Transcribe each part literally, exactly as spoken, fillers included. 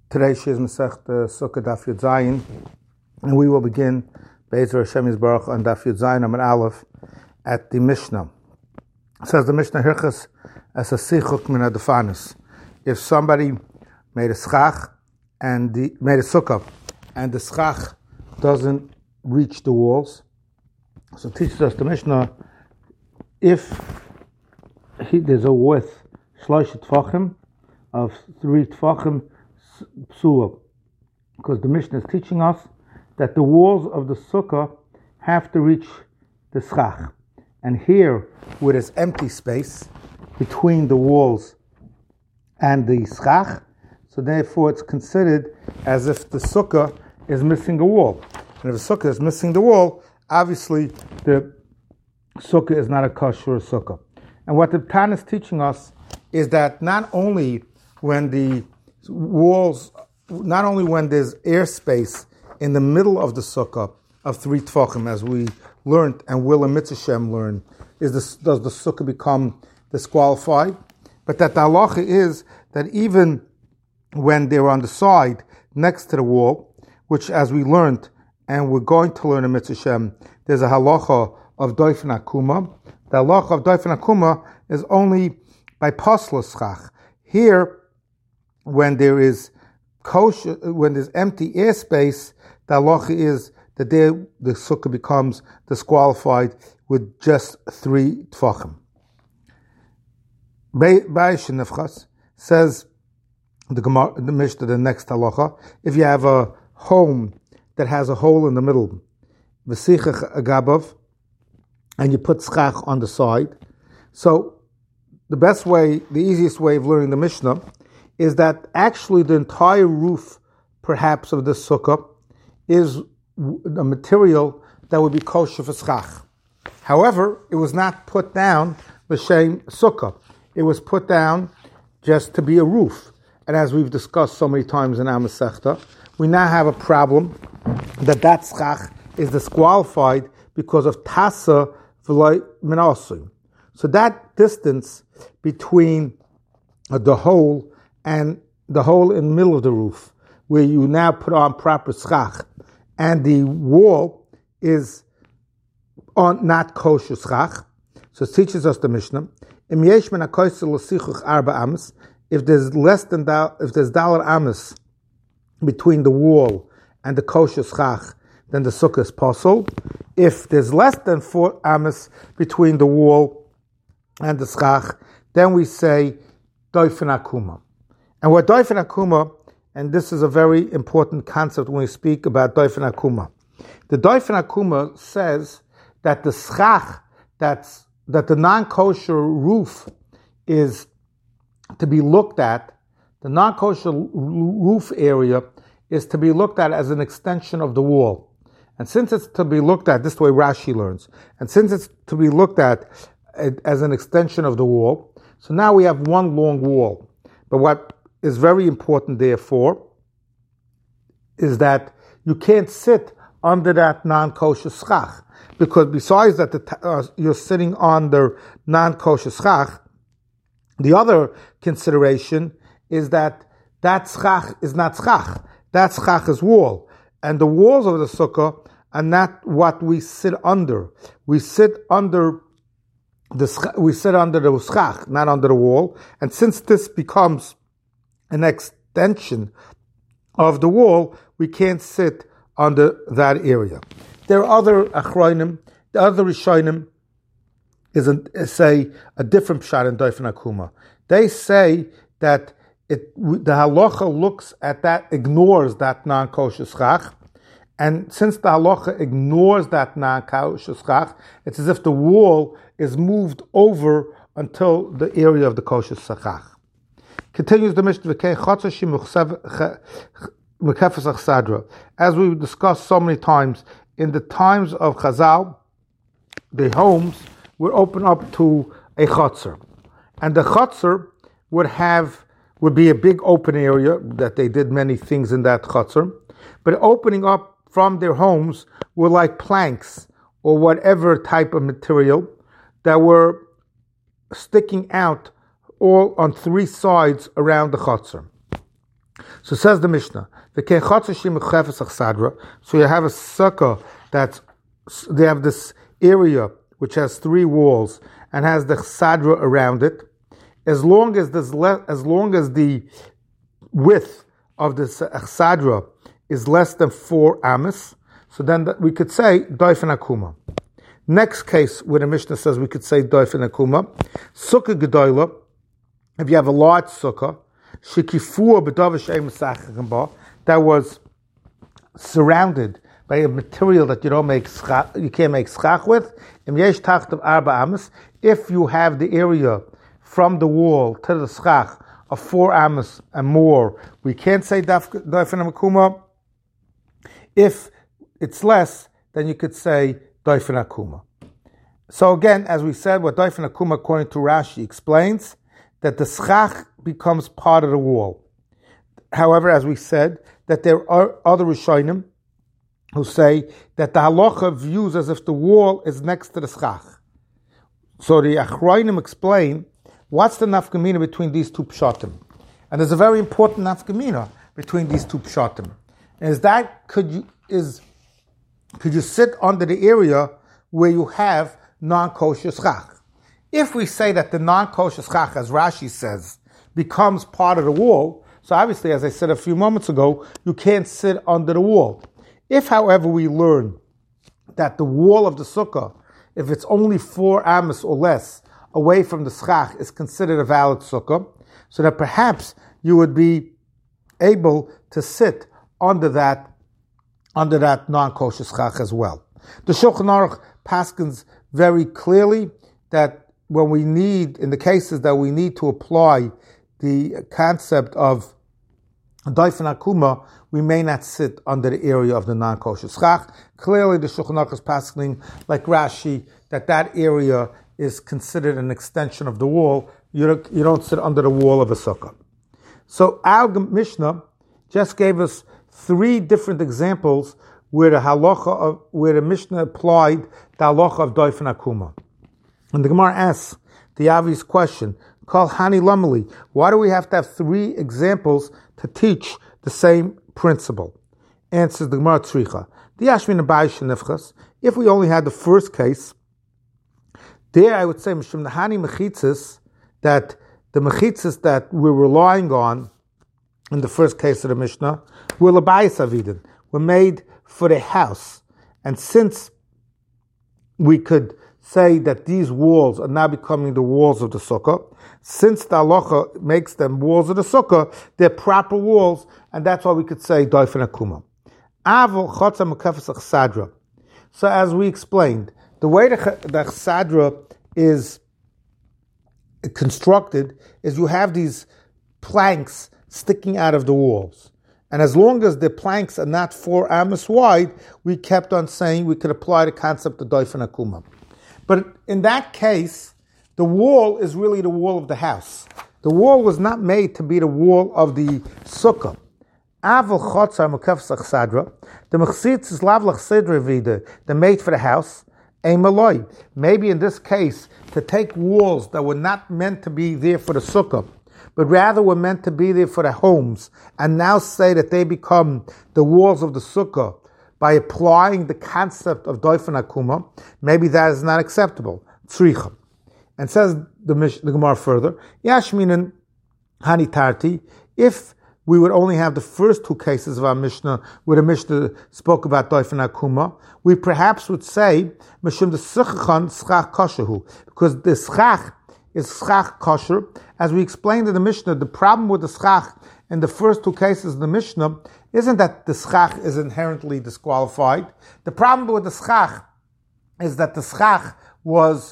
Today she is Masech the Sukkah Daf Yud Zayin, and we will begin Be'ezer Hashem Yisbarach on Daf Yud Zayin Amud Aleph at the Mishnah. It says the Mishnah Hirchas as a sichuk min ha'defanis. If somebody made a schach and the made a sukkah and the schach doesn't reach the walls, so it teaches us the Mishnah if he, there's a width shlosh tfachim of three tfachim psula, because the Mishnah is teaching us that the walls of the sukkah have to reach the schach. And here, where there's empty space between the walls and the schach, so therefore it's considered as if the sukkah is missing a wall. And if the sukkah is missing the wall, obviously the sukkah is not a kosher sukkah. And what the Tan is teaching us is that not only when the walls, not only when there's airspace in the middle of the sukkah of three tfachim, as we learned and will in Mitzvah Shem learn, is this, does the sukkah become disqualified? But that the halacha is that even when they're on the side next to the wall, which as we learned and we're going to learn in Mitzvah Shem, there's a halacha of doifen akuma. The halacha of doifen akuma is only by pasla schach. Here, when there is kosher, when there's empty airspace, the halacha is that there the sukkah becomes disqualified with just three tfachim. Ba'ishin nefchas says the Gemara, the Mishnah, the next halacha, if you have a home that has a hole in the middle, v'sichach agabav, and you put schach on the side, so the best way, the easiest way of learning the Mishnah is that actually the entire roof, perhaps, of the sukkah is a material that would be kosher for schach. However, it was not put down l'shem sukkah. It was put down just to be a roof. And as we've discussed so many times in our Masechta, we now have a problem that that schach is disqualified because of tasa v'loy minasui. So that distance between uh, the hole and the hole in the middle of the roof, where you now put on proper schach, and the wall is on not kosher schach. So it teaches us the Mishnah. If there's less than da, if there's dalar amas between the wall and the kosher schach, then the sukkah is posel. If there's less than four amas between the wall and the schach, then we say doifen akuma. And what doifen akuma, and this is a very important concept when we speak about doifen akuma. The doifen akuma says that the schach, that's, that the non-kosher roof is to be looked at, the non-kosher roof area is to be looked at as an extension of the wall. And since it's to be looked at, this is the way Rashi learns, and since it's to be looked at as an extension of the wall, so now we have one long wall. But what is very important, therefore, is that you can't sit under that non-kosher schach, because besides that the, uh, you're sitting under non-kosher schach, the other consideration is that that schach is not schach. That schach is wall. And the walls of the sukkah are not what we sit under. We sit under the we sit under the schach, not under the wall. And since this becomes an extension of the wall, we can't sit under that area. There are other achronim, the other rishonim is, a, is say a different pshat in doifen akuma. They say that it, the halacha looks at that, ignores that non-kosher schach, and since the halacha ignores that non-kosher schach, it's as if the wall is moved over until the area of the kosher schach. Continues the Mishnah, as we discussed so many times, in the times of Chazal, the homes would open up to a chotzer. And the chotzer would have, would be a big open area, that they did many things in that chotzer, but opening up from their homes were like planks or whatever type of material that were sticking out all on three sides around the chotzer. So says the Mishnah. So you have a sukkah that's, they have this area which has three walls and has the chsadra around it. As long as there's le- as long as the width of the chsadra is less than four amas, so then that we could say doifen akuma. Next case where the Mishnah says we could say doifen akuma, sukkah gedola. If you have a large sukkah, shikifur b'davar she'ein mesachachim ba, that was surrounded by a material that you don't make schach, you can't make schach with. Im yesh tachtav arba amas. If you have the area from the wall to the schach of four amas and more, we can't say doifen akuma. If it's less, then you could say doifen akuma. So again, as we said, what doifen akuma, according to Rashi, explains that the schach becomes part of the wall. However, as we said, that there are other Rishonim who say that the halacha views as if the wall is next to the schach. So the Achroinim explain what's the nafkamina between these two pshatim. And there's a very important nafkamina between these two pshatim. Is that could you is could you sit under the area where you have non-kosher schach? If we say that the non-kosher schach, as Rashi says, becomes part of the wall, so obviously, as I said a few moments ago, you can't sit under the wall. If, however, we learn that the wall of the sukkah, if it's only four amas or less away from the schach, is considered a valid sukkah, so that perhaps you would be able to sit under that under that non-kosher schach as well. The Shulchan Aruch paskins very clearly that when we need, in the cases that we need to apply the concept of doifen akuma, we may not sit under the area of the non-kosher schach. Clearly, the Shulchan Aruch is passing, like Rashi, that that area is considered an extension of the wall. You don't, you don't sit under the wall of a sukkah. So our Mishnah just gave us three different examples where the halacha of, where the Mishnah applied the halacha of doifen akuma. And the Gemara asks the obvious question, Kol Hani Lamali, why do we have to have three examples to teach the same principle? Answers the Gemara Tzricha. The Yashmin Abai Shenifchas, if we only had the first case, there I would say Mishum Nahani Mechitzis, that the Mechitzis that we're relying on in the first case of the Mishnah were Labayis Avidin, were made for the house. And since we could say that these walls are now becoming the walls of the sukkah, since the halacha makes them walls of the sukkah, they're proper walls, and that's why we could say doifen akuma. Avol chotza mekafes chsadra. So as we explained, the way the, the chsadra is constructed is you have these planks sticking out of the walls. And as long as the planks are not four amos wide, we kept on saying we could apply the concept of doifen akuma. But in that case, the wall is really the wall of the house. The wall was not made to be the wall of the sukkah. Avol chotzar mekafes chsadra. The mechzitz is lavlach sedre vida. The made for the house. Ein maloi. Maybe in this case, to take walls that were not meant to be there for the sukkah, but rather were meant to be there for the homes, and now say that they become the walls of the sukkah by applying the concept of doifen akuma, maybe that is not acceptable. Tzricha. And says the, the Gemara further, Yashminin Hani Tarti, if we would only have the first two cases of our Mishnah, where the Mishnah spoke about doifen akuma, we perhaps would say, Mishum the Suchachan Schach Koshehu, because the Schach is Schach Kosher. As we explained in the Mishnah, the problem with the Schach in the first two cases of the Mishnah isn't that the Schach is inherently disqualified. The problem with the Schach is that the Schach was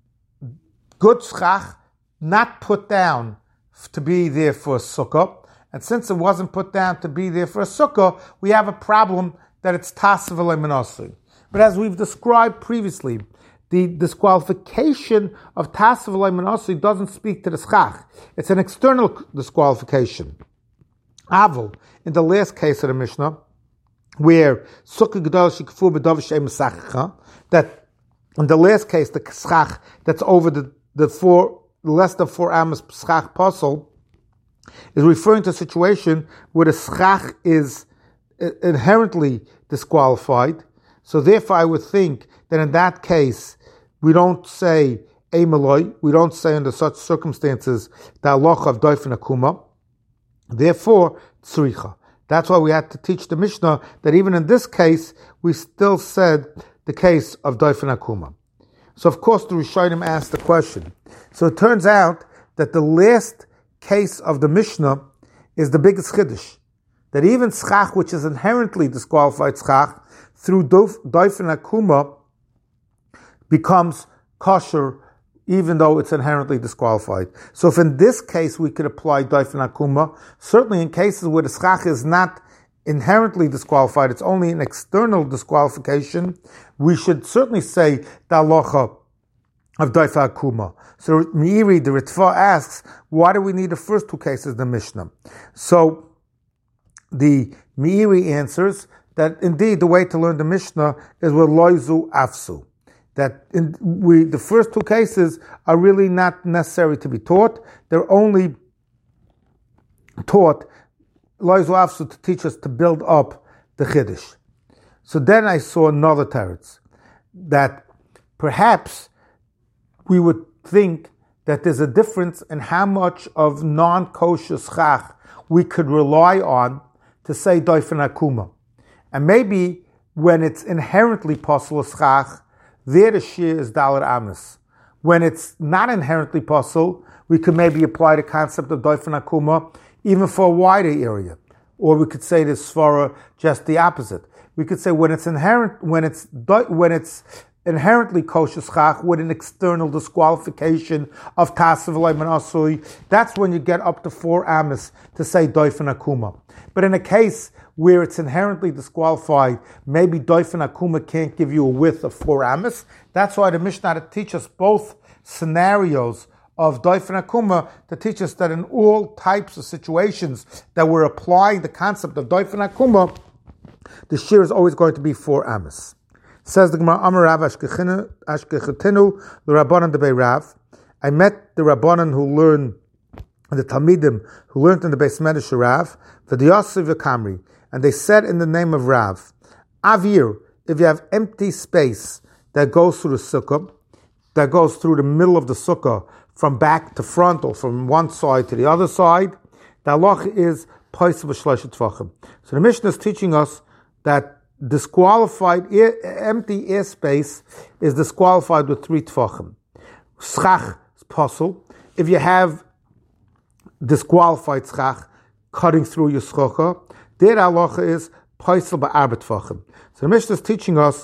good Schach, not put down to be there for a sukkah. And since it wasn't put down to be there for a sukkah, we have a problem that it's tasav v'leimanasi. But as we've described previously, the disqualification of tasav v'leimanasi doesn't speak to the schach. It's an external disqualification. Avol, in the last case of the Mishnah, where sukkah gedol shikfu b'davar she'ein mesachacha, that in the last case, the schach that's over the, the four, less than four amos schach puzzle, is referring to a situation where the schach is inherently disqualified. So therefore I would think that in that case, we don't say Eimeloi, we don't say under such circumstances the halacha of doifen akuma. Therefore, tzricha. That's why we had to teach the Mishnah that even in this case, we still said the case of doifen akuma. So of course the Rishonim asked the question. So it turns out that the last case of the Mishnah is the biggest chiddush. That even schach, which is inherently disqualified schach, through doifen akuma, becomes kosher, even though it's inherently disqualified. So if in this case we could apply doifen akuma, certainly in cases where the schach is not inherently disqualified, it's only an external disqualification, we should certainly say the halacha of doifen akuma. So Meiri, the Ritva, asks, why do we need the first two cases of the Mishnah? So the Meiri answers that indeed the way to learn the Mishnah is with loizu afsu. That in, we the first two cases are really not necessary to be taught. They're only taught loizu afsu to teach us to build up the chiddush. So then I saw another teretz that perhaps we would think that there's a difference in how much of non-kosher schach we could rely on to say doifen akuma. And maybe when it's inherently possible schach, there the shir is dalar amis. When it's not inherently possible, we could maybe apply the concept of doifen akuma even for a wider area. Or we could say this svara just the opposite. We could say when it's inherent, when it's when it's inherently kosher schach with an external disqualification of tasav leiman asui, that's when you get up to four amis to say doifen akuma. But in a case where it's inherently disqualified, maybe doifen akuma can't give you a width of four amis. That's why the Mishnah teaches both scenarios of doifen akuma to teach us that in all types of situations that we're applying the concept of doifen akuma, the shir is always going to be four amis. Says the Gemara, Amar Rav Ashkechetinu l'Rabbanan debei Rav. I met the Rabbanan who learned, the Talmidim who learned in the Beis Medrash Rav, v'diyasiv v'kamri, and they said in the name of Rav, Avir, if you have empty space that goes through the sukkah, that goes through the middle of the sukkah, from back to front or from one side to the other side, the halach is pois b'shlosh tvachim. So the Mishnah is teaching us that disqualified air, empty airspace is disqualified with three tvachim. Schach is possible. If you have disqualified schach cutting through your sukkah, their halacha is poisel ba'arba tvachim. So the Mishnah is teaching us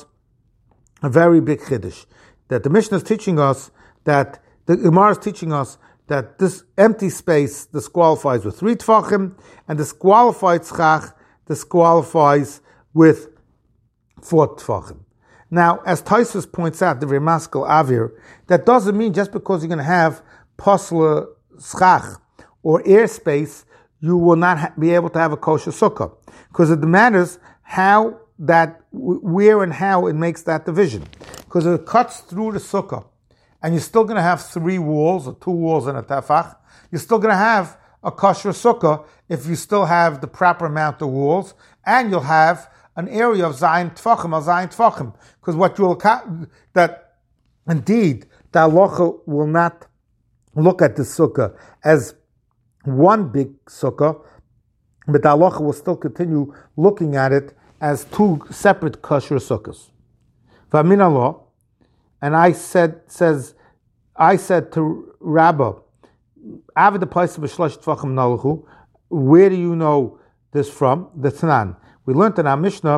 a very big chiddush. That the Mishnah is teaching us that the Gemara is teaching us that this empty space disqualifies with three tvachim, and disqualified schach disqualifies with four tvachim. Now, as Taisus points out, the Remaskal Avir, that doesn't mean just because you're going to have posla schach or airspace, you will not ha- be able to have a kosher sukkah, because it matters how that, where and how it makes that division. Because if it cuts through the sukkah, and you're still going to have three walls, or two walls and a tefach, you're still going to have a kosher sukkah if you still have the proper amount of walls, and you'll have an area of zayin tefachim, or zayin tefachim, because what you'll that indeed the halacha will not look at the sukkah as one big sukkah, but the halacha will still continue looking at it as two separate kosher sukkahs. V'amin Allah, and I said says I said to Rabbah, Avad the place of b'shlosh tefachim nalahu. Where do you know this from? The Tanan. We learned in our Mishnah,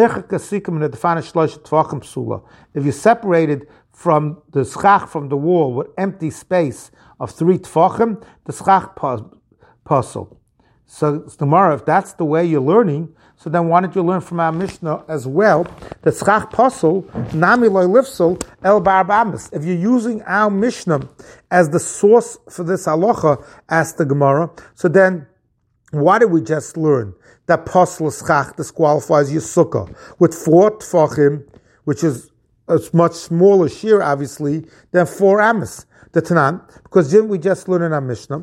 if you separated from the schach from the wall with empty space of three tefachim, the schach puzzle. So tomorrow, if that's the way you're learning, so then why don't you learn from our Mishnah as well that schach puzzle nami loy lifsel el barbamis. If you're using our Mishnah as the source for this halacha, asked the Gemara, so then why did we just learn that posel schach disqualifies your sukkah with four tefachim, which is a much smaller shear, obviously, than four amis? the Tanan, because didn't we just learn in our Mishnah?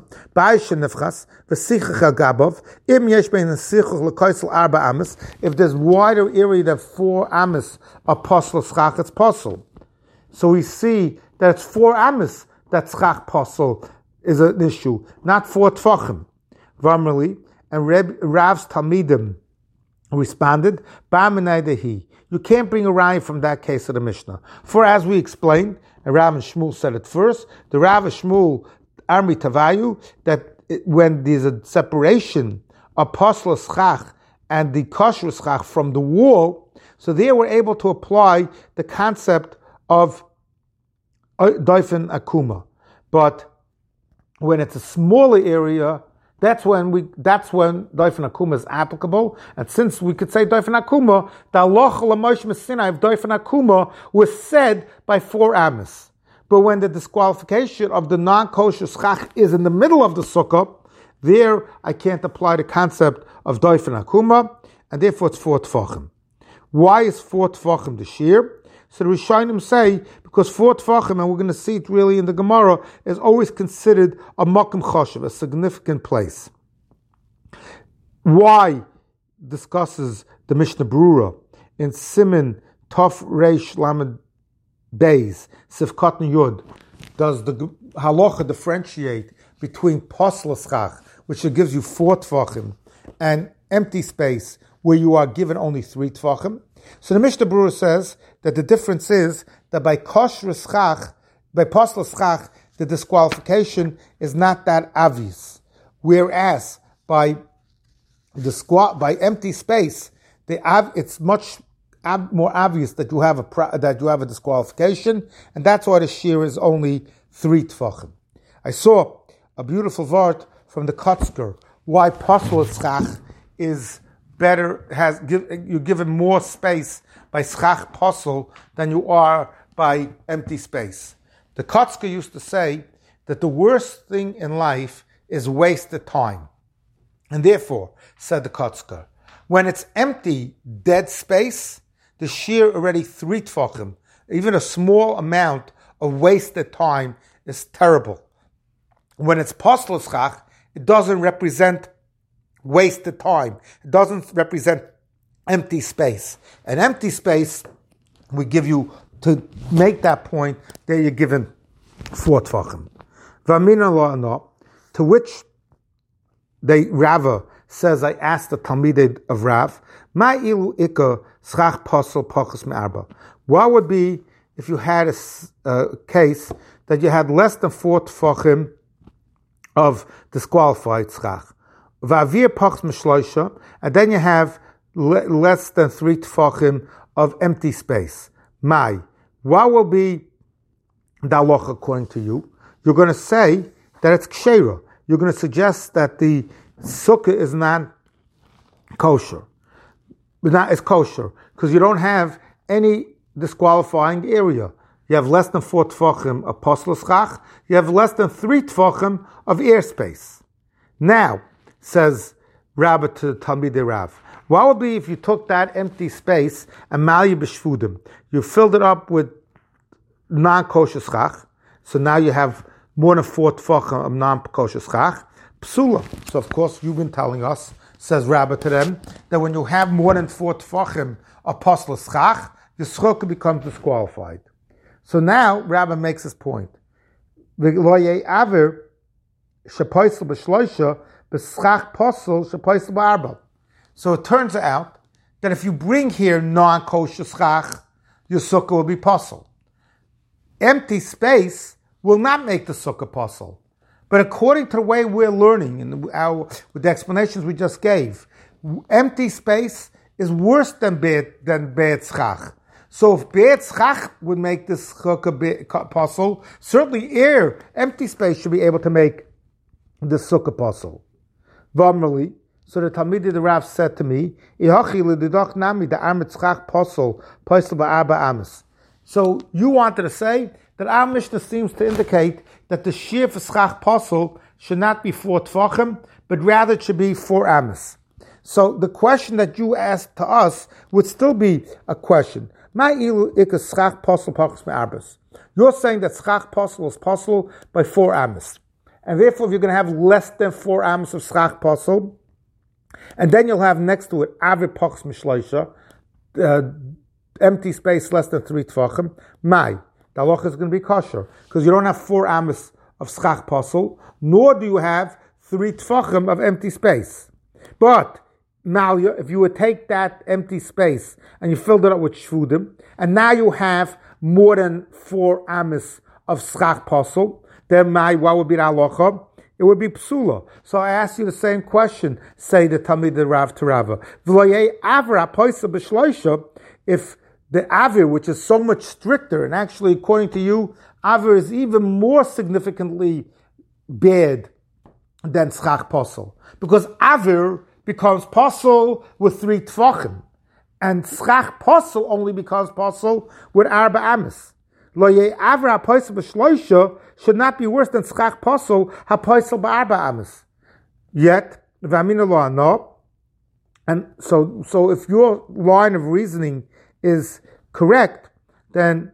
If there's wider area than four amas of posel schach, it's posel. So we see that it's four amas that schach posel is an issue, not four tfachim. Vamrli and Reb, Rav's Talmidim responded, Ba'amenaydehi. You can't bring a raya from that case of the Mishnah. For as we explained, and Rav and Shmuel said it first, the Rav and Shmuel Amri Tavayu, that it, when there's a separation of posel schach and the kosher schach from the wall, so they were able to apply the concept of doifen akuma. But when it's a smaller area, that's when we. That's when doifen akuma is applicable. And since we could say doifen akuma, the halacha l'Moshe Messinai of doifen akuma was said by four amas. But when the disqualification of the non-kosher schach is in the middle of the sukkah, there I can't apply the concept of doifen akuma, and therefore it's four tfachim. Why is four tfachim the shear? So the Rishonim say, because four tfachim, and we're going to see it really in the Gemara, is always considered a makom choshev, a significant place. Why discusses the Mishnah Brura in Siman Tov Reish Lamed Beis, Sivkot Yud, does the halacha differentiate between posel schach, which gives you four tfachim, and empty space, where you are given only three tfachim? So the Mishnah Brura says that the difference is that by kosher schach, by posel schach, the disqualification is not that obvious, whereas by the squa- by empty space, the av- it's much ab- more obvious that you have a pro- that you have a disqualification, and that's why the shear is only three tfachim. I saw a beautiful vart from the Kotzker why posel schach is better, has give, you're given more space by schach posel than you are by empty space. The Kotzker used to say that the worst thing in life is wasted time. And therefore, said the Kotzker, when it's empty, dead space, the shear already three tfachim, even a small amount of wasted time is terrible. When it's posel schach, it doesn't represent wasted time. It doesn't represent empty space. An empty space, we give you, to make that point, there you're given four tfachim. V'amina lo, to which they, Rava says, I asked the Talmidei of Rav, Ma ilu ikka schach posel pachas me'arba. What would be if you had a, a case that you had less than four tfachim of disqualified schach? Va'avir pachas mishloisha, and then you have le- less than three tfachim of empty space. Mai, what will be the halacha according to you? You're going to say that it's kshera. You're going to suggest that the sukkah is not kosher. Not as kosher, because you don't have any disqualifying area. You have less than four tfachim of posel schach. You have less than three tfachim of airspace. Now, says Rabbi to Talmidei Rav, what would be if you took that empty space and malyu b'shvudim? You filled it up with non-kosher schach, so now you have more than four tfachim of non-kosher schach. Psula. So of course you've been telling us, says Rabbi to them, that when you have more than four tfachim of posel schach, the sukkah becomes disqualified. So now Rabbi makes his point. Lo ye'aver shepoisel b'shloisha b'schach posel shepoisel b'arba. So it turns out that if you bring here non-kosher schach, your sukkah will be posel. Empty space will not make the sukkah posel. But according to the way we're learning, and our, with the explanations we just gave, empty space is worse than bad than bad schach. So if bad schach would make this sukkah posel, certainly air, empty space should be able to make the sukkah posel. Vamrli, so the Talmidei the Rav said to me, so you wanted to say that our Mishnah seems to indicate that the shear for schach posel should not be four tfachim, but rather it should be four amas. So the question that you asked to us would still be a question. You're saying that schach posel is posel by four amos. And therefore, if you're going to have less than four amos of schach posel, and then you'll have next to it avir pochs mishloisha, uh, empty space less than three tfachim, mai, the halacha is going to be kosher, because you don't have four amos of schach posel, nor do you have three tfachim of empty space. But now, if you would take that empty space and you filled it up with shvudim, and now you have more than four amos of schach posel, then my what would be the halacha? It would be psula. So I ask you the same question. Say the Talmid the Rav to Rava. If the avir, which is so much stricter, and actually according to you, avir is even more significantly bad than schach posel, because avir becomes posel with three tfachim, and schach posel only becomes posel with arba amis. Lo ye avra hapoisel b'shloisha should not be worse than schach posel hapoisel b'arba amis. Yet v'amina lo ano, and so so if your line of reasoning is correct, then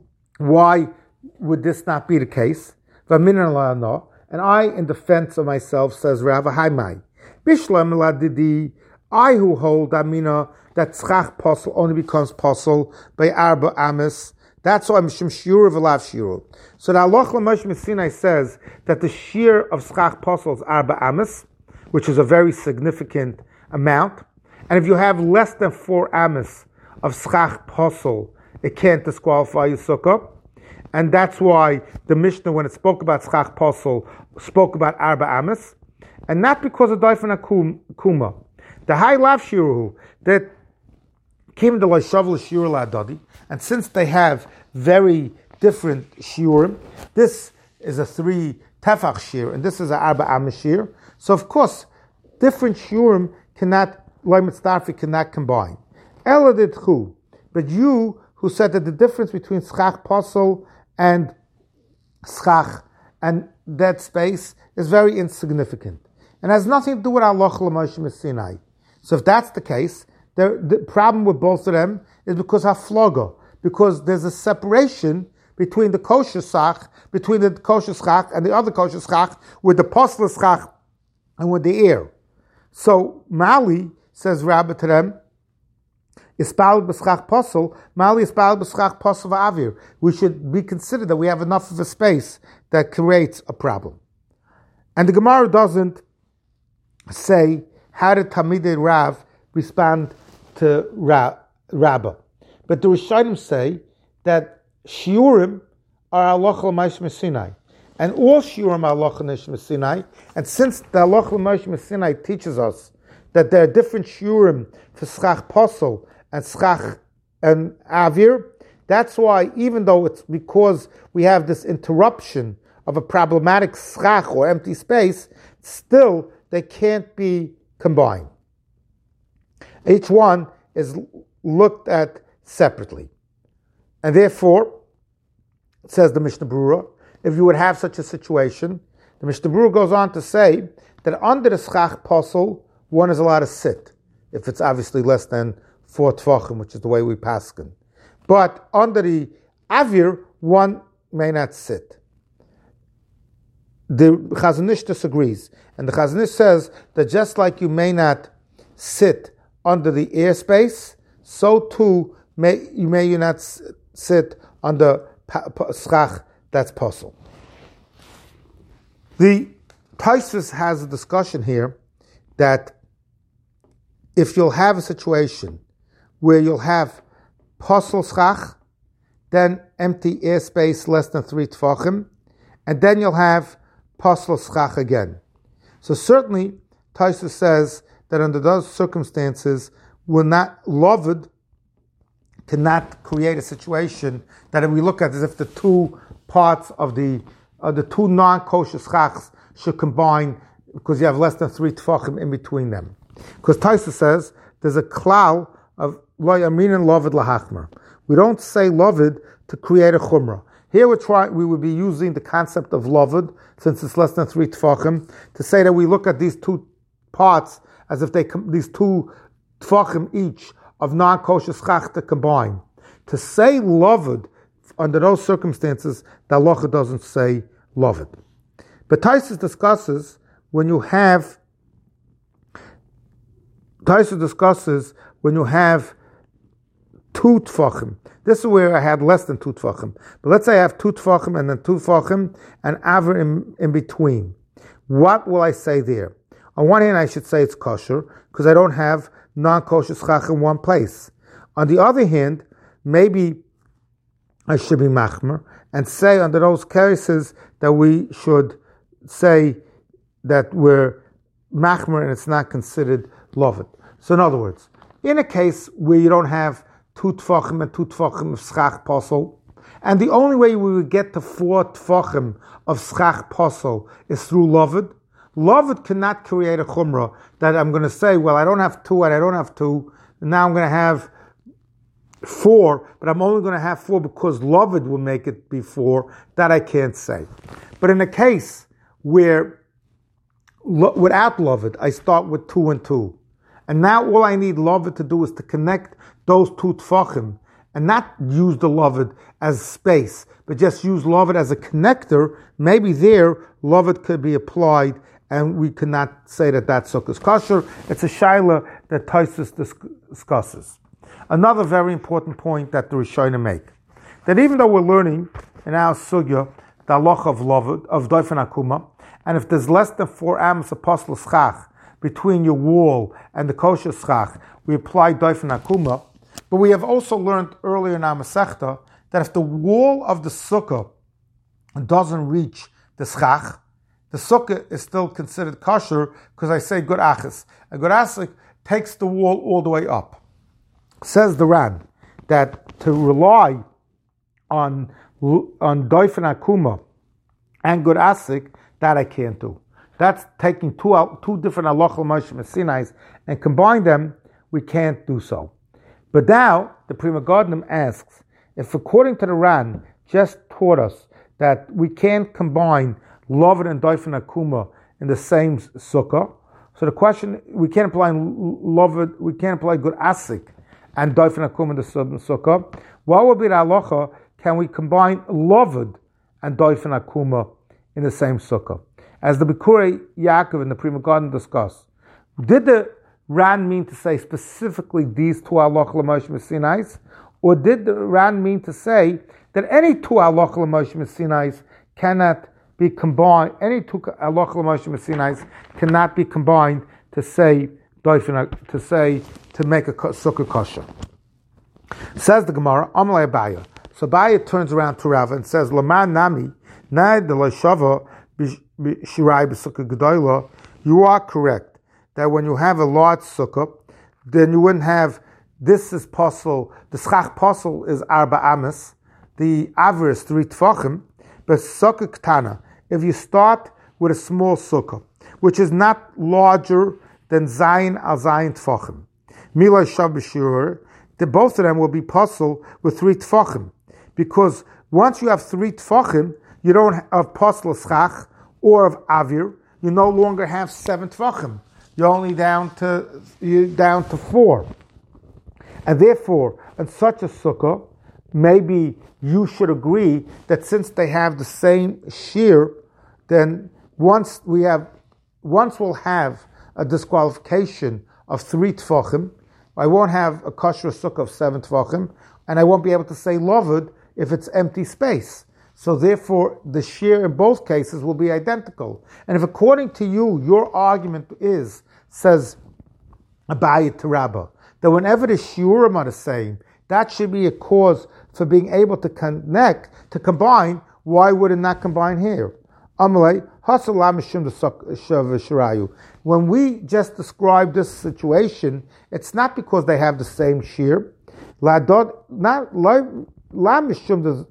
why would this not be the case? V'amina lo ano, and I, in defense of myself, says Rav Haimai. Bishlam ladidi, I who hold Amina that schach posel only becomes posel by arba amis. That's why Mishum Shiur v'lav Shiur. So the Halacha L'Moshe Messinai says that the shear of schach posel is arba amis, which is a very significant amount. And if you have less than four amis of schach posel, it can't disqualify your sukkah. And that's why the Mishnah, when it spoke about schach posel, spoke about arba amis. And not because of Daifan Kuma. The high lav shiruhu, that came to Laishav L'Shir L'Adadi, and since they have very different shiurim, this is a three tefach shir, and this is a arba amis shir. So of course, different shiurim cannot, Loimitz cannot combine. Ela ditchu, but you who said that the difference between schach posel and schach and that space is very insignificant, and has nothing to do with Halacha L'Moshe Messinai. So if that's the case, the, the problem with both of them is because hafloga, because there's a separation between the kosher schach, between the kosher schach and the other kosher schach, with the posel schach and with the air. So Mali says Rabbi to them, Ispal b'schach posel, Mali ispal b'schach posel v'avir. We should be considered that we have enough of a space that creates a problem. And the Gemara doesn't say how did Talmidei Rav respond to Ra- Rabbah. But the Rishonim say that shiurim are halacha l'Moshe Messinai, and all shiurim are halacha l'Moshe Messinai. And since the halacha l'Moshe Messinai teaches us that there are different shiurim for schach posel and schach and avir, that's why even though it's because we have this interruption of a problematic schach or empty space, still they can't be combined. Each one is looked at separately. And therefore, says the Mishnah Berurah, if you would have such a situation, the Mishnah Berurah goes on to say that under the schach posel, one is allowed to sit, if it's obviously less than four tvachim, which is the way we paskin. But under the avir, one may not sit. The Chazon Ish disagrees, and the Chazon Ish says that just like you may not sit under the airspace, so too may you may you not sit under schach that's posel. The Tosfos has a discussion here that if you'll have a situation where you'll have posel schach, then empty airspace less than three tefachim, and then you'll have posel schach again. So certainly, Tosfos says that under those circumstances, will not loved cannot create a situation that if we look at as if the two parts of the uh, the two non-kosher schachs should combine because you have less than three tefachim in between them. Because Tosfos says there's a klal of lo yamin and loved lahachmer. We don't say loved to create a chumrah. Here we're trying, we would be using the concept of loved, since it's less than three tefachim, to say that we look at these two parts as if they these two tefachim each of non-kosher schach to combine. To say loved under those circumstances, the halacha doesn't say lovid. But Taisus discusses when you have Taisus discusses when you have two tfachim. This is where I had less than two tfachim. But let's say I have two tfachim and then two tfachim and aver in, in between. What will I say there? On one hand, I should say it's kosher because I don't have non-kosher schach in one place. On the other hand, maybe I should be machmer and say under those cases that we should say that we're machmer and it's not considered lovet. So in other words, in a case where you don't have two tfachim and two tfachim of schach posel, and the only way we would get to four tfachim of schach posel is through lovet, lovet cannot create a chumrah that I'm going to say, well, I don't have two and I don't have two, and now I'm going to have four, but I'm only going to have four because lovet will make it be four. That I can't say. But in a case where lo- without lovet, I start with two and two, and now all I need lovet to do is to connect those two tfachim and not use the lovet as space, but just use lovet as a connector. Maybe there lovet could be applied, and we cannot say that that's sukkah's kosher. It's a shaila that Taisus discusses. Another very important point that the Rishonim make, that even though we're learning in our sugya the halacha of lovet, of doifen akuma, and if there's less than four amos apostle schach between your wall and the kosher schach, we apply doifen akuma. But we have also learned earlier in our Masechta that if the wall of the sukkah doesn't reach the schach, the sukkah is still considered kosher because I say good achas. A good asik takes the wall all the way up. Says the Ran that to rely on on doifen akuma and good asik, that I can't do. That's taking two two different halachah Moshe Messinais and combine them. We can't do so. But now the Prima Gordon asks if, according to the Ran, just taught us that we can't combine lovet and doifen akuma in the same sukkah. So the question, we can't apply lovet, we can't apply good asik and doifen akuma in the sukkah. What would be the halacha? Can we combine lovet and doifen akuma in the same sukkah? As the Bikurei Yaakov and the Prima Gordon discuss, did the Ran mean to say specifically these two halachah l'Moshe Messinais, or did the Ran mean to say that any two halachah l'Moshe Messinais cannot be combined? Any two halachah l'Moshe Messinais cannot be combined to say to say to make a sukkah kosher. Says the Gemara, Amalei Abaya. So Abaya turns around to Rava and says, "Laman nami na de loshava b'shirai b'sukkah gedola." You are correct that when you have a large sukkah, then you wouldn't have, this is posel, the schach posel is arba amas, the aver is three tfachim, but sukkah ktana, if you start with a small sukkah, which is not larger than zayin al zayin tfachim, milay shav b'shirur, the both of them will be posel with three tfachim, because once you have three tfachim, you don't have posel schach or of avir, you no longer have seven tfachim. You're only down to you're down to four, and therefore, in such a sukkah, maybe you should agree that since they have the same shear, then once we have, once we'll have a disqualification of three tfachim, I won't have a kosher sukkah of seven tfachim, and I won't be able to say lovid if it's empty space. So therefore, the shear in both cases will be identical. And if according to you, your argument is, says Abaye to Rabbah, that whenever the shiurim are the same, that should be a cause for being able to connect, to combine, why would it not combine here? When we just describe this situation, it's not because they have the same shear. Not the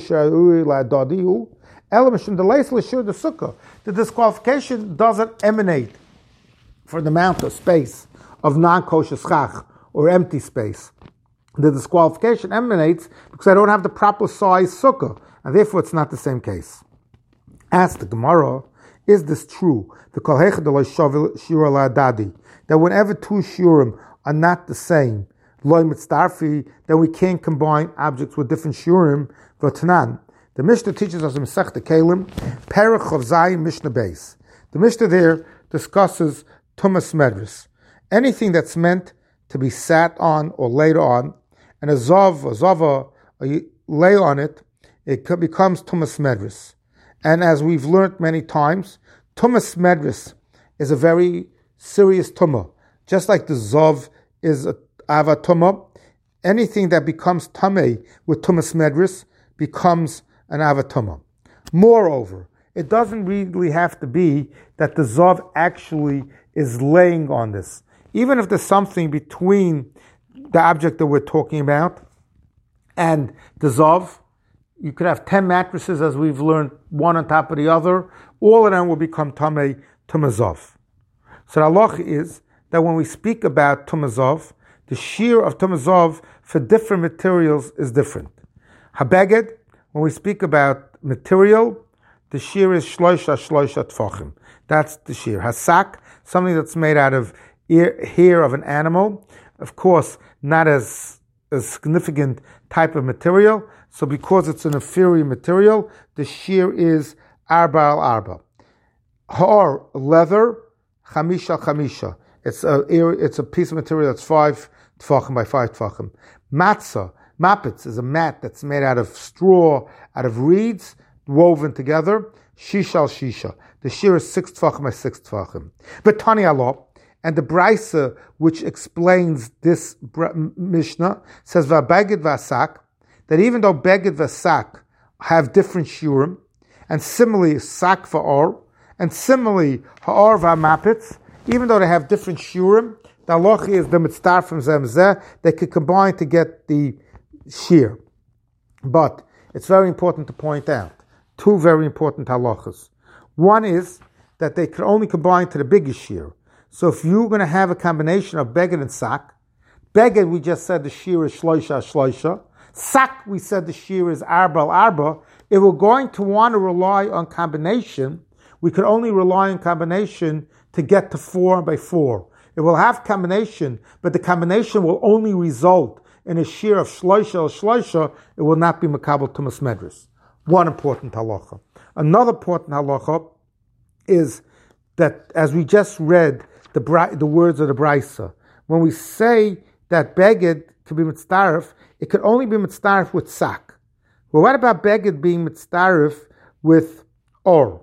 disqualification doesn't emanate for the amount of space of non-kosher schach or empty space. The disqualification emanates because I don't have the proper size sukkah, and therefore it's not the same case. Ask the Gemara, is this true? The that whenever two shiurim are not the same, loy mitzdarfi, then we can't combine objects with different shurim, v'tanan. The Mishnah teaches us in Masechta Kelim, Perach of Zayin Mishnah Beis. The Mishnah there discusses Tumas Medris. Anything that's meant to be sat on or laid on, and a Zov, a Zava, you lay on it, it becomes Tumas Medris. And as we've learned many times, Tumas Medris is a very serious Tumah. Just like the Zov is a Ava Tumah, anything that becomes Tameh with Tumas Medris becomes an Ava Tumah. Moreover, it doesn't really have to be that the Zov actually is laying on this. Even if there's something between the object that we're talking about and the Zov, you could have ten mattresses, as we've learned, one on top of the other. All of them will become Tameh Tumazov. So the halacha is that when we speak about Tumazov, the shear of Tumazov for different materials is different. Habeged, when we speak about material, the shear is shloisha shloisha tfachim. That's the shear. Hasak, something that's made out of ear, hair of an animal. Of course, not as a significant type of material. So because it's an inferior material, the shear is arba al arba. Har, leather, chamisha chamisha. It's a, it's a piece of material that's five tfachim by five tfachim. Matzah, mapitz, is a mat that's made out of straw, out of reeds, woven together. Shisha al shisha. The shear is six tfachim by six tfachim. But Tani Allah, and the Brisa, which explains this Mishnah, says v'abeged v'asak, that even though beged v'asak have different shurim, and similarly sak v'or, and similarly ha'or v'amapitz, even though they have different shurim, the halacha is the mitzvah from zemzeh, they could combine to get the shear. But it's very important to point out two very important halachas. One is that they could only combine to the biggest shear. So if you're going to have a combination of beged and sak, beged we just said the shear is shloisha shloisha, sak we said the shear is arba al arba. If we're going to want to rely on combination, we could only rely on combination to get to four by four. It will have combination, but the combination will only result in a shear of shloisha or shloisha. It will not be makabel tumas medris. One important halacha. Another important halacha is that, as we just read the the words of the Brisa, when we say that beged could be mitzdarif, it could only be mitzdarif with sak. Well, what about beged being mitzdarif with or?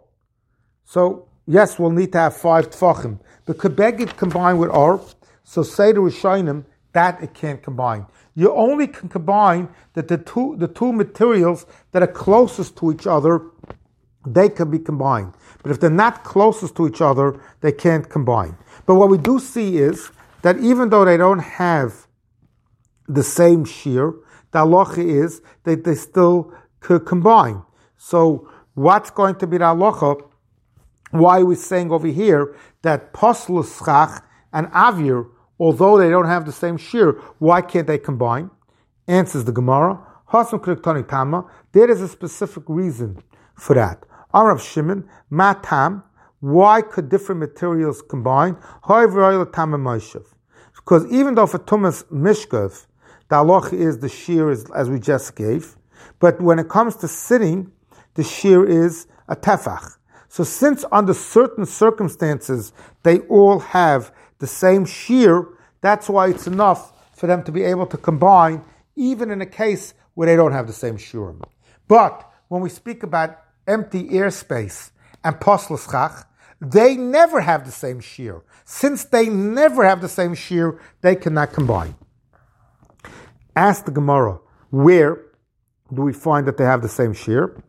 So, yes, we'll need to have five tfachim. But could beged combine with or? So say to Rishonim that it can't combine. You only can combine that the two the two materials that are closest to each other, they can be combined. But if they're not closest to each other, they can't combine. But what we do see is that even though they don't have the same shear, the halacha is that they still could combine. So what's going to be the halacha? Why are we saying over here that posel schach and avir, although they don't have the same shear, why can't they combine? Answers the Gemara. There is a specific reason for that. Arav Shimon, matam, why could different materials combine? Because even though for Tumas Mishkav, the halacha is the shear is as we just gave, but when it comes to sitting, the shear is a tefach. So since under certain circumstances they all have the same shear, that's why it's enough for them to be able to combine, even in a case where they don't have the same shurim. But when we speak about empty airspace and posel schach, they never have the same shear. Since they never have the same shear, they cannot combine. Ask the Gemara, where do we find that they have the same shear?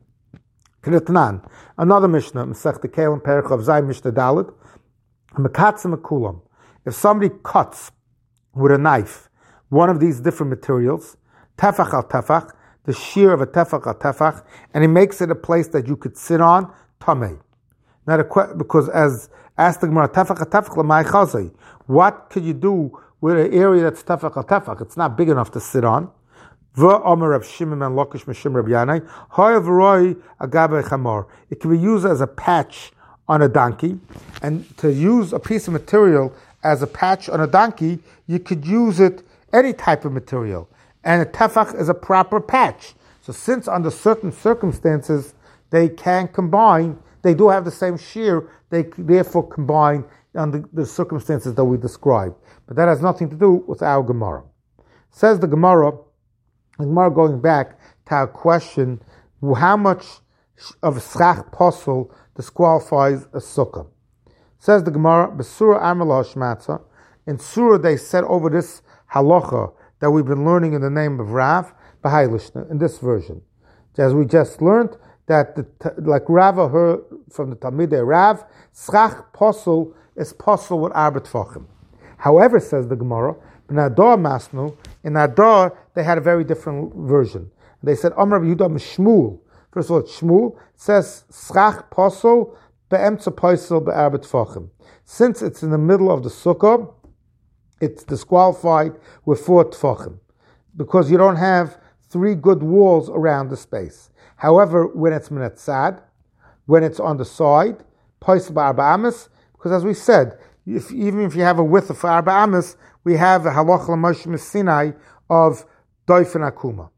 Another Mishnah, Masechta Kelim, Perach of Zay Mishnah Dalet, Mekatzim Akulam. If somebody cuts with a knife one of these different materials, tefach al tefach, the shear of a tefach al tefach, and he makes it a place that you could sit on, tamei. Now, because as asked the Gemara, tefach al tefach l'may chazai, what could you do with an area that's tefach al tefach? It's not big enough to sit on. It can be used as a patch on a donkey, and to use a piece of material as a patch on a donkey, you could use it any type of material. And a tefach is a proper patch. So since under certain circumstances they can combine, they do have the same shear, they therefore combine under the circumstances that we described. But that has nothing to do with our Gemara. Says the Gemara, the Gemara going back to our question, how much of a schach posel disqualifies a sukkah? Says the Gemara, Besura Amala Shmatza, in Surah they said over this halacha that we've been learning in the name of Rav, B'Hailishna, in this version. As we just learned, that the, like Rava heard from the Talmidei Rav, schach posel is posel with arba tfachim. However, says the Gemara, in Adar Masnu, in Adar they had a very different version. They said, Amar Yehuda Shmuel. First of all, Shmuel says schach posel be'emtza posel be'arba tfachim. Since it's in the middle of the sukkah, it's disqualified with four tfachim, because you don't have three good walls around the space. However, when it's minatzad, when it's on the side, posel be'arba amas, because as we said, if, even if you have a width of arba amas, we have a halach l'Moshe Sinai of doifen akuma.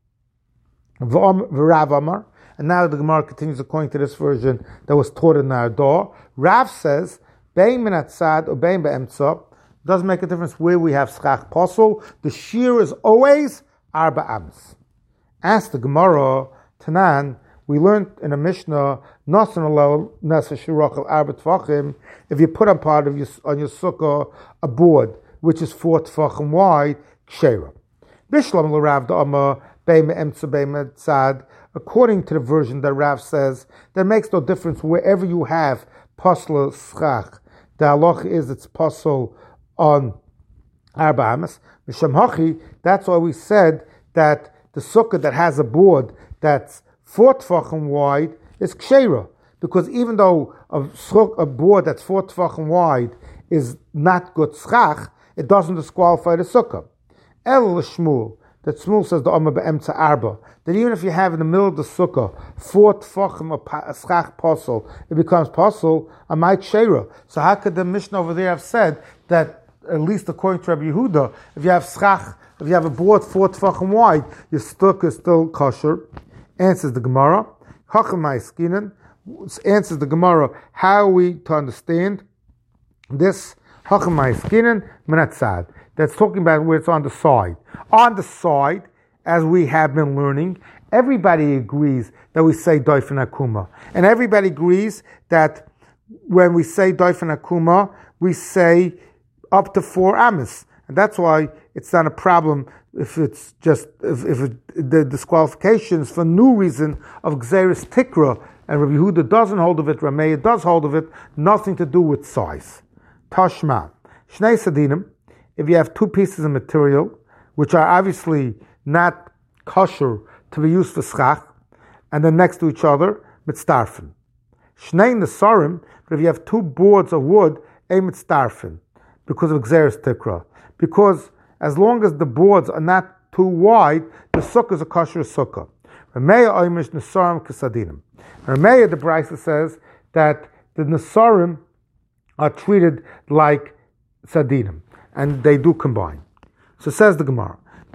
V'Rav Amar, and now the Gemara continues according to this version that was taught in our door. Rav says, bein minatzad or bein be'emtza, doesn't make a difference where we have schach posel. The shear is always arba amas. Ask the Gemara, Tanan, we learned in a Mishnah, Nasan alel nasa shirachal arba tfachim, if you put on part of your, on your sukkah a board which is four tfachim wide, kshera. Bishlam l'Rav da'ama be'em emtza be'em tzad. According to the version that Rav says, that makes no difference wherever you have posel schach. The halach is it's posel on arba amas. Misham hachi, that's why we said that the sukkah that has a board that's four tfachim wide is kshera, because even though a, a board that's four tfachim wide is not good schach, it doesn't disqualify the sukkah. El Shmuel, that Shmuel says the Amma be'emtza arba, that even if you have in the middle of the sukkah four tfachim of schach posel, it becomes posel a my kshera. So how could the Mishnah over there have said that, at least according to Rabbi Yehuda, if you have schach, if you have a board four tfachim wide, your sukkah is still kosher? Answers the Gemara. Hachamai skinan. Answers the Gemara. How are we to understand this? Hachamai skinan minatzad. That's talking about where it's on the side. On the side, as we have been learning, everybody agrees that we say doifen akuma, and everybody agrees that when we say doifen akuma, we say up to four amas, and that's why it's not a problem if it's just if, if it, the disqualifications for new reason of Gzeris Tikra, and Rabbi Yehuda doesn't hold of it, Rameya does hold of it, nothing to do with size. Tashma. Shnei Sadinim, if you have two pieces of material, which are obviously not kosher to be used for schach, and they're next to each other, mitzdarfen. Shnei Nesarim, but if you have two boards of wood, a mitzdarfen, because of Gzeris Tikra. Because as long as the boards are not too wide, the sukkah is a kosher sukkah. Rameya oimish nesarim kesadinim. Rameya, the Brisa says that the nesarim are treated like sadinim, and they do combine. So says the Gemara.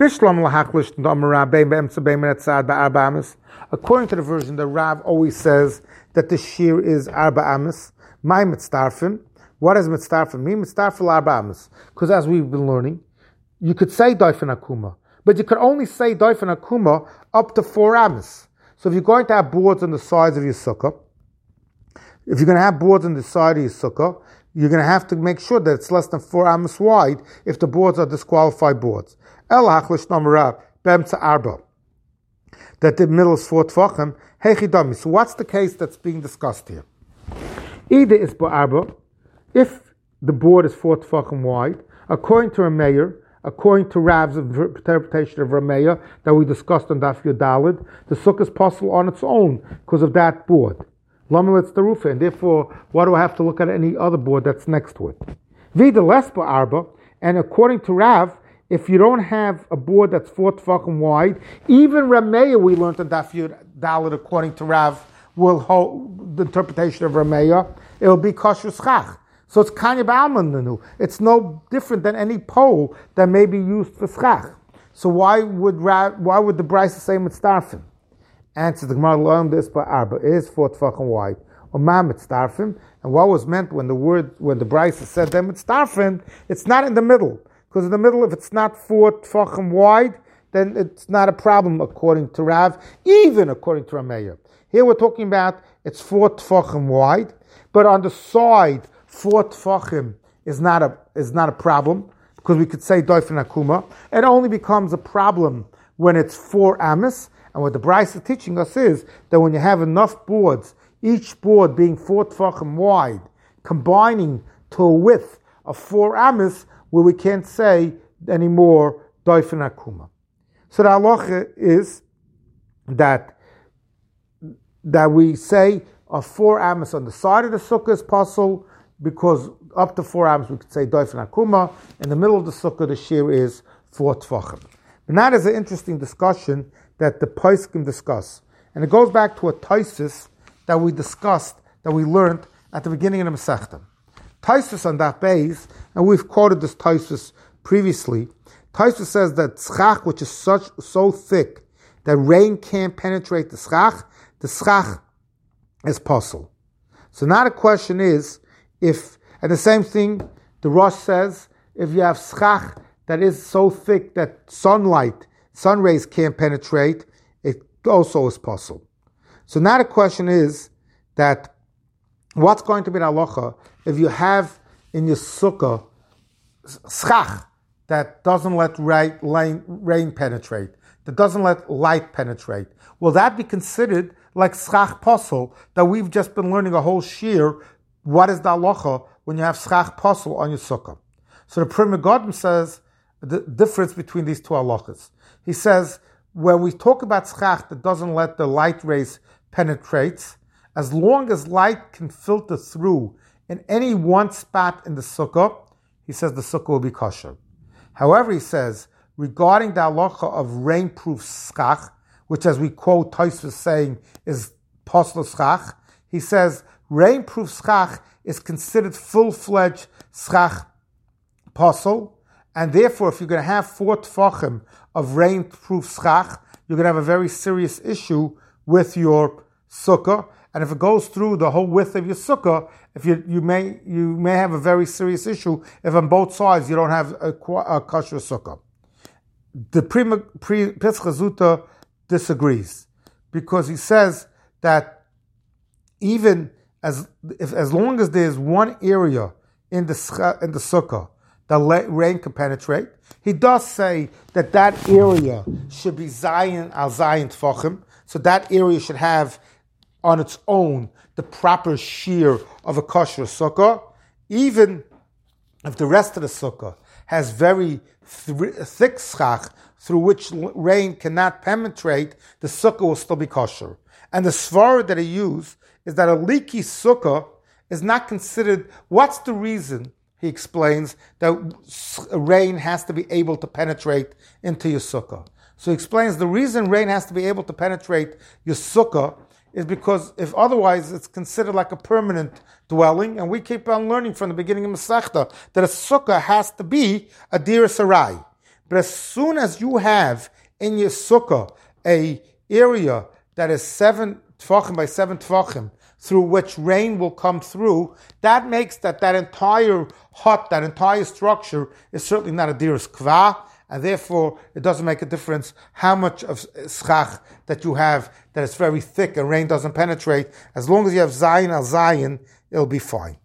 According to the version, the Rav always says that the shear is arba amas. My mitzdarfim. What does mitzdarfim mean? Mitzdarfim arba amas. Because as we've been learning, you could say doifen akuma, but you could only say doifen akuma up to four amas. So if you're going to have boards on the sides of your sukkah, if you're going to have boards on the side of your sukkah, you're going to have to make sure that it's less than four amas wide if the boards are disqualified boards. El hachlish namarav b'emtza arba, that the middle is four tfachim. Hechidami. So what's the case that's being discussed here? Either it's arba, if the board is four tfachim wide, according to a mayor, according to Rav's interpretation of Rameya that we discussed on Daf Yudalid, the sukkah is possible on its own because of that board. Lameletz the roof, and therefore, why do I have to look at any other board that's next to it? Vida lespa arba, and according to Rav, if you don't have a board that's four tefachim wide, even Rameya we learned on Daf Yudalid according to Rav will hold the interpretation of Rameya, it will be kosher schach. So it's Kanya B'alman Nanu. It's no different than any pole that may be used for schach. So why would why would the Brisa say mitzdarfim? Answer the Gemara learned this by Arba is four tefachim wide. Or ma mitzdarfim. And what was meant when the word when the Brisa said them mitzdarfim? It's not in the middle, because in the middle, if it's not four tefachim wide, then it's not a problem according to Rav, even according to Rameya. Here we're talking about it's four tefachim wide, but on the side, four tefachim is not a is not a problem, because we could say doifin akuma. It only becomes a problem when it's four amis. And what the Brisa is teaching us is that when you have enough boards, each board being four tefachim wide, combining to a width of four amis, where we can't say anymore doifin akuma. So the halacha is that that we say a four amis on the side of the sukkah is possible, because up to four amis we could say doifin akuma. In the middle of the sukkah, the shear is four tefachim. And that is an interesting discussion that the poskim discuss, and it goes back to a taisus that we discussed, that we learned at the beginning of the Masechta. Taisus on that base, and we've quoted this taisus previously. Taisus says that schach, which is such so thick that rain can't penetrate the schach, the schach is possible. So now the question is, if, and the same thing the Rosh says, if you have schach that is so thick that sunlight, sun rays can't penetrate, it also is possible. So now the question is that what's going to be the halacha if you have in your sukkah schach that doesn't let rain, rain penetrate, that doesn't let light penetrate? Will that be considered like schach posel that we've just been learning a whole shear? What is the halacha when you have schach posel on your sukkah? So the Pri Megadim says the difference between these two halachas. He says when we talk about schach that doesn't let the light rays penetrate, as long as light can filter through in any one spot in the sukkah, he says the sukkah will be kosher. However, he says, regarding the halacha of rainproof schach, which as we quote Tosfos saying is posel schach, he says rainproof schach is considered full-fledged schach posel, and therefore if you're going to have four tefachim of rainproof schach, you're going to have a very serious issue with your sukkah. And if it goes through the whole width of your sukkah, if you you may you may have a very serious issue if on both sides you don't have a, a kosher sukkah. The Pri Pesach Zuta disagrees, because he says that even as if as long as there's one area in the in the sukkah that rain can penetrate, he does say that that area should be Zion al Zion Tfachim, so that area should have on its own the proper shear of a kosher sukkah, even if the rest of the sukkah has very th- thick schach through which rain cannot penetrate, the sukkah will still be kosher. And the svara that he used is that a leaky sukkah is not considered. What's the reason, he explains, that rain has to be able to penetrate into your sukkah? So he explains the reason rain has to be able to penetrate your sukkah is because if otherwise it's considered like a permanent dwelling, and we keep on learning from the beginning of Masechta that a sukkah has to be a dir sarai. But as soon as you have in your sukkah a area that is seven tefachim by seven tefachim through which rain will come through, that makes that that entire hut, that entire structure is certainly not a diras kva, and therefore it doesn't make a difference how much of schach that you have that is very thick and rain doesn't penetrate. As long as you have Zion al Zion, it'll be fine.